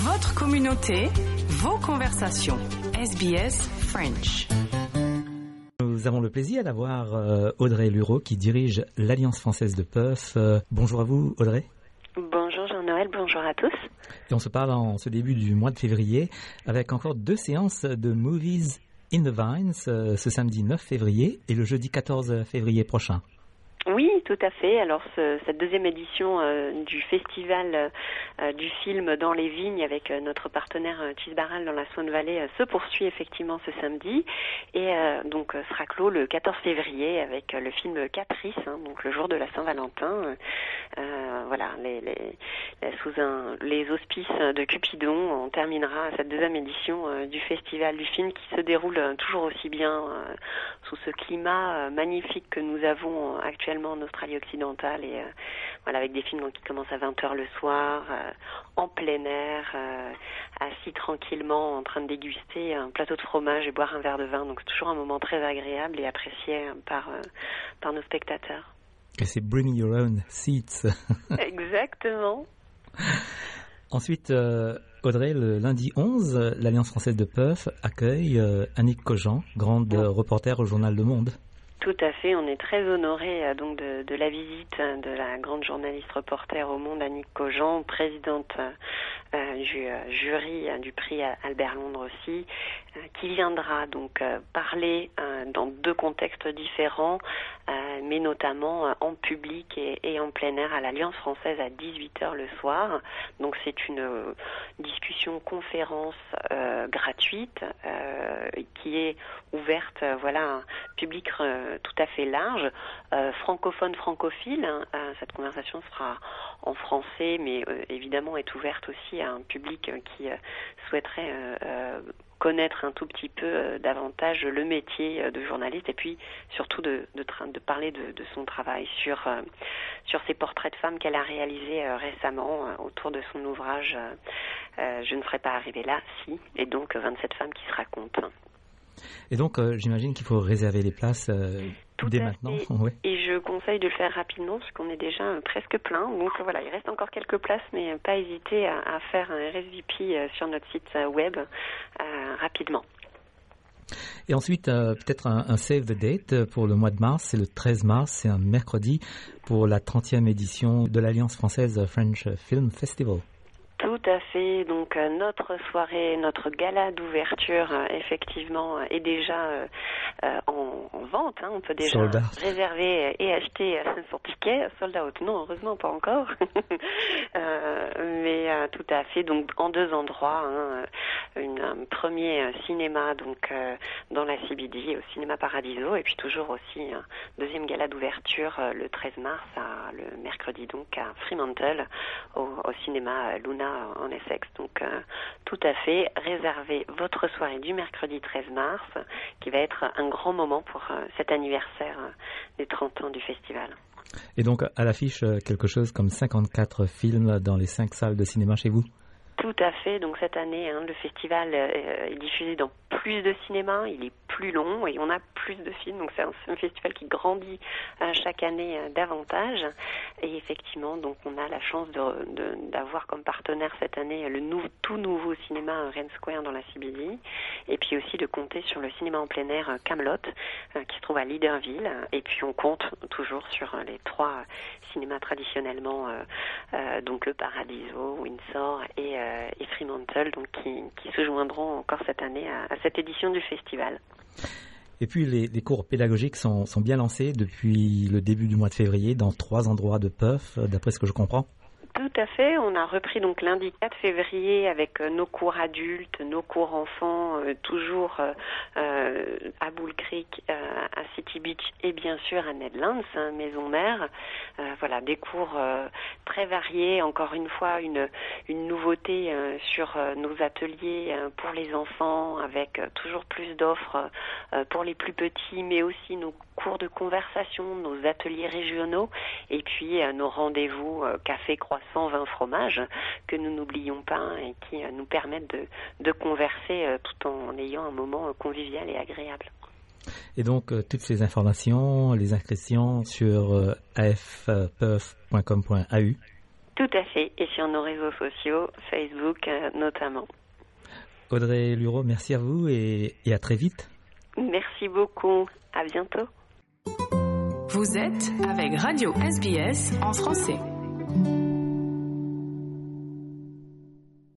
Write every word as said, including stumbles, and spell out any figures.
Votre communauté, vos conversations. S B S French. Nous avons le plaisir d'avoir euh, Audrey Lureau qui dirige l'Alliance française de Perth. Euh, bonjour à vous, Audrey. Bonjour Jean-Noël, bonjour à tous. Et on se parle en ce début du mois de février avec encore deux séances de Movies in the Vines euh, ce samedi neuf février et le jeudi quatorze février prochain. Oui, tout à fait. Alors, ce, cette deuxième édition euh, du festival euh, du film dans les vignes avec euh, notre partenaire euh, Cheese Barrel dans la Swan Valley euh, se poursuit effectivement ce samedi et euh, donc euh, sera clos le quatorze février avec euh, le film Caprice, hein, donc le jour de la Saint-Valentin. Euh, voilà, les, les, les, sous un, les auspices de Cupidon, on terminera cette deuxième édition euh, du festival du film qui se déroule euh, toujours aussi bien euh, sous ce climat euh, magnifique que nous avons euh, actuellement en Australie occidentale et euh, voilà, avec des films donc, qui commencent à vingt heures le soir, euh, en plein air, euh, assis tranquillement en train de déguster un plateau de fromage et boire un verre de vin. Donc c'est toujours un moment très agréable et apprécié par, euh, par nos spectateurs. Et c'est Bring Your Own Seats. Exactement. Ensuite, euh, Audrey, le lundi onze, l'Alliance française de Perth accueille euh, Annick Cogent, grande oui. reporter au journal Le Monde. Tout à fait, on est très honorés euh, donc de, de la visite de la grande journaliste reporter au Monde Annick Cogent, présidente euh, du euh, jury euh, du prix Albert Londres aussi, euh, qui viendra donc euh, parler euh, dans deux contextes différents, euh, mais notamment euh, en public et, et en plein air à l'Alliance française à dix-huit heures le soir. Donc c'est une euh, discussion conférence euh, gratuite euh, qui est ouverte, euh, voilà, un public euh, tout à fait large, euh, francophone, francophile. Hein, euh, cette conversation sera en français, mais euh, évidemment est ouverte aussi à un public euh, qui euh, souhaiterait euh, euh, connaître un tout petit peu euh, davantage le métier euh, de journaliste et puis surtout de, de, tra- de parler de, de son travail sur, euh, sur ces portraits de femmes qu'elle a réalisés euh, récemment euh, autour de son ouvrage euh, euh, Je ne serais pas arrivée là, si, et donc euh, vingt-sept femmes qui se racontent. Et donc, euh, j'imagine qu'il faut réserver les places euh, Tout dès à maintenant. fait. Ouais. Et je conseille de le faire rapidement parce qu'on est déjà euh, presque plein. Donc euh, voilà, il reste encore quelques places, mais euh, pas hésiter à, à faire un R S V P euh, sur notre site euh, web euh, rapidement. Et ensuite, euh, peut-être un, un save the date pour le mois de mars. C'est le treize mars, c'est un mercredi pour la trentième édition de l'Alliance française French Film Festival. Tout à fait. Donc euh, notre soirée, notre gala d'ouverture, euh, effectivement, euh, est déjà euh, euh, en, en vente. Hein. On peut déjà réserver et acheter euh, son ticket. Sold out, non, heureusement pas encore. euh, mais euh, tout à fait. Donc en deux endroits, hein, une, un premier euh, cinéma donc euh, dans la C B D, au cinéma Paradiso, et puis toujours aussi un deuxième gala d'ouverture euh, le treize mars, à, le mercredi donc à Fremantle, au, au cinéma Luna en Essex. Donc euh, tout à fait, réservez votre soirée du mercredi treize mars qui va être un grand moment pour euh, cet anniversaire euh, des trente ans du festival. Et donc à l'affiche quelque chose comme cinquante-quatre films dans les cinq salles de cinéma chez vous? Tout à fait. Donc cette année, hein, le festival euh, est diffusé dans plus de cinémas, il est plus long et on a plus de films. Donc c'est un, c'est un festival qui grandit euh, chaque année euh, davantage. Et effectivement, donc on a la chance de, de, d'avoir comme partenaire cette année le nou- tout nouveau cinéma Rennes Square dans la C B D. Et puis aussi de compter sur le cinéma en plein air Camelot euh, qui se trouve à Leaderville. Et puis on compte toujours sur euh, les trois cinémas traditionnellement, euh, euh, donc le Paradiso, Windsor et euh, et Fremantle, donc qui, qui se joindront encore cette année à, à cette édition du festival. Et puis les, les cours pédagogiques sont, sont bien lancés depuis le début du mois de février dans trois endroits de Perth, d'après ce que je comprends. Tout à fait. On a repris donc lundi quatre février avec euh, nos cours adultes, nos cours enfants, euh, toujours euh, euh, à Bull Creek, euh, à City Beach et bien sûr à Nedlands, hein, maison mère. Euh, voilà, des cours euh, très variés. Encore une fois, une une nouveauté euh, sur euh, nos ateliers euh, pour les enfants, avec euh, toujours plus d'offres euh, pour les plus petits, mais aussi nos cours de conversation, nos ateliers régionaux, et puis euh, nos rendez-vous euh, café, croissant, vin, fromage, que nous n'oublions pas et qui euh, nous permettent de, de converser euh, tout en ayant un moment euh, convivial et agréable. Et donc, euh, toutes ces informations, les inscriptions sur euh, a f perth point com point a u. Tout à fait, et sur nos réseaux sociaux, Facebook euh, notamment. Audrey Lureau, merci à vous et, et à très vite. Merci beaucoup, à bientôt. Vous êtes avec Radio S B S en français.